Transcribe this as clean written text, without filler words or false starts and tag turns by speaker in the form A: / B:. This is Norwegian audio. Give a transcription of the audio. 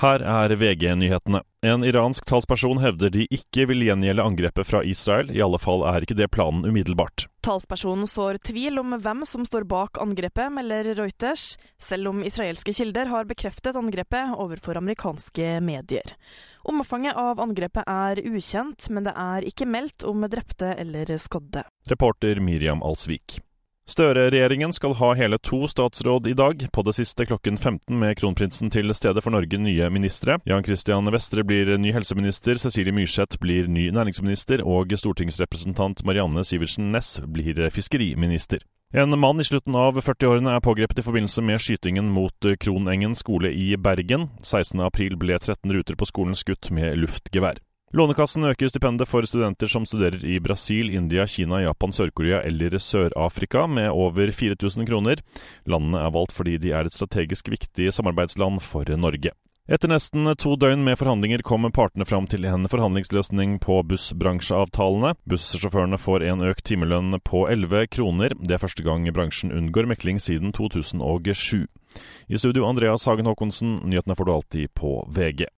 A: Her VG-nyhetene. En iransk talsperson hevder de ikke vil gjengjelde angrepet fra Israel. I alle fall ikke det planen umiddelbart.
B: Talspersonen sår tvil om hvem som står bak angrepet, melder Reuters, selv om israelske kilder har bekreftet angrepet overfor amerikanske medier. Omfanget av angrepet ukjent, men det ikke meldt om drepte eller skadde.
A: Reporter Miriam Alsvik. Støre-regjeringen skal ha hele 2 statsråd I dag, på det siste klokken 15 med kronprinsen til stede for Norge nye ministre. Jan Christian Vestre blir ny helseminister, Cecilie Myrseth blir ny næringsminister, og stortingsrepresentant Marianne Sivertsen Næss blir fiskeriminister. En mann I slutten av 40-årene pågrepet I forbindelse med skytingen mot Kronengen skole I Bergen. 16. april ble 13 ruter på skolen skutt med luftgevær. Lånekassen øker stipendet for studenter som studerer I Brasil, India, Kina, Japan, Sør-Korea eller Sør-Afrika med over 4.000 kroner. Landene valgt fordi de et strategisk viktig samarbeidsland for Norge. Etter nesten 2 døgn med forhandlinger kom partene fram til en forhandlingsløsning på bussbransjeavtalene. Bussjåførene får en økt timelønn på 11 kroner. Det første gang bransjen unngår mekling siden 2007. I studio Andreas Hagen Håkonsen, nyhetene får du alltid på VG.